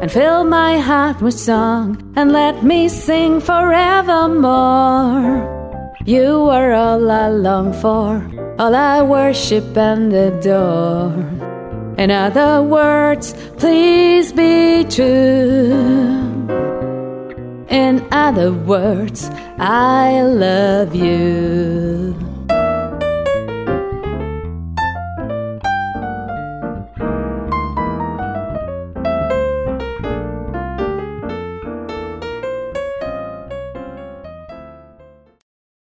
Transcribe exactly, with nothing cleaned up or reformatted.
and fill my heart with song, and let me sing forevermore. You are all I long for, all I worship and adore. In other words, please be true. In other words, I love you.